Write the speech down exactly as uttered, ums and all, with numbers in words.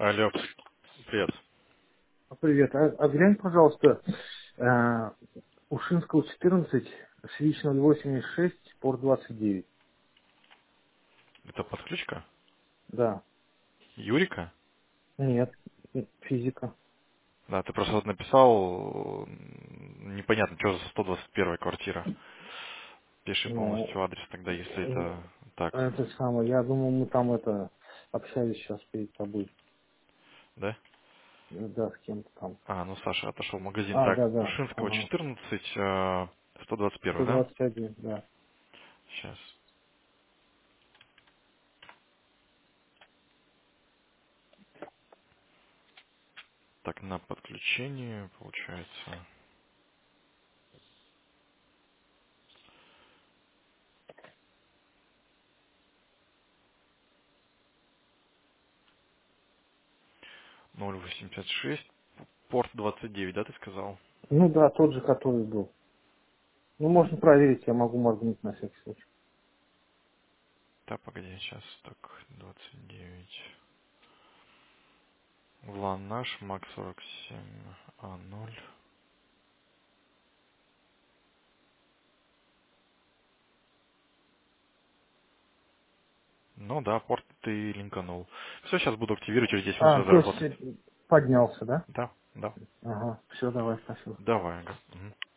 Алло, привет. Привет. А, а глянь, пожалуйста, э, Ушинского четырнадцать, Свич ноль восемьдесят шесть, порт двадцать девять. Это подключка? Да. Юрика? Нет. Физика. Да, ты просто вот написал, м, непонятно, что за сто двадцать первая квартира. Пиши Ну, полностью адрес тогда, если э, это так. это самое. Я думаю, мы там это общались сейчас перед тобой. Да? Э, Да, с кем-то там. А, ну Саша отошел в магазин. А, Так, да, да. Ушинского Ага. четырнадцать, э, сто двадцать первый, сто да? двадцать один, да. Сейчас. Так, на подключение, получается. ноль восемьдесят шесть, порт двадцать девять, да, ты сказал? Ну да, тот же, который был. Ну, можно проверить, я могу моргнуть на всякий случай. Да, погоди, сейчас. Так, двадцать девять. Влан наш, Мак сорок семь, А ноль. Ну да, порт ты линканул. Все, сейчас буду активировать, через десять минут А, уже то есть заработает. э, поднялся, да? Да, да. Ага. Все, давай, спасибо. Давай, ага. Мгм.